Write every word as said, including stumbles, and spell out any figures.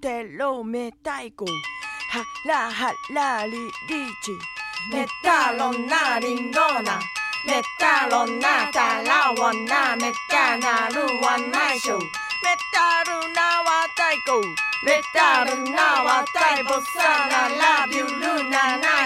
テロメタイコハラハラリリチメタロナリンゴナメタロナタラワナメカナルワナイショメタルナワタイコメタルナワタイボサナラビュルナナ